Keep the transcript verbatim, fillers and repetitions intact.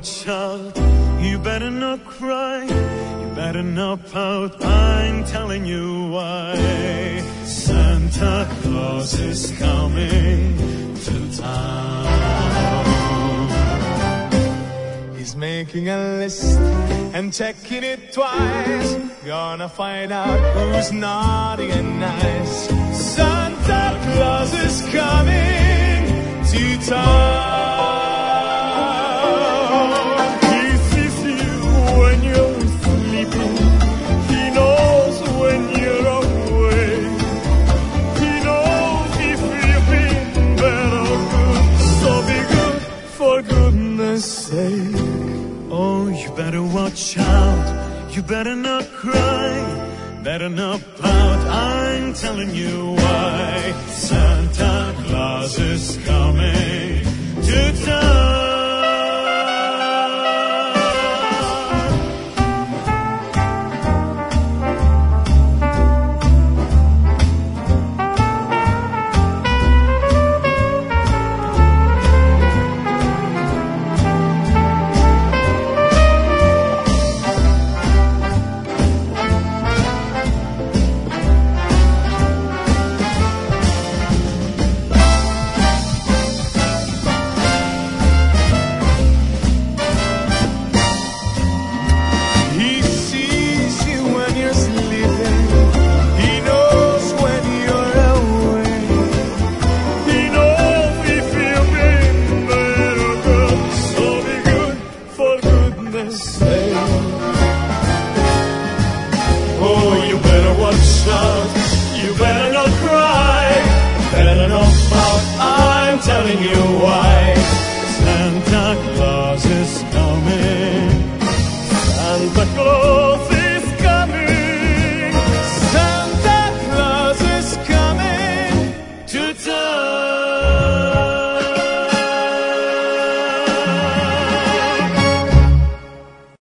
watch out. You better not cry. You better not pout. I'm telling you why. Santa Claus is coming to town. He's making a list and checking it twice. Gonna find out who's naughty and nice. Santa Claus is coming to town. He sees you when you're sleeping. He knows when you're awake. He knows if you've been bad or good. So be good for goodness sake. Oh, you better watch out. You better not cry. Better not pout. I'm telling you why.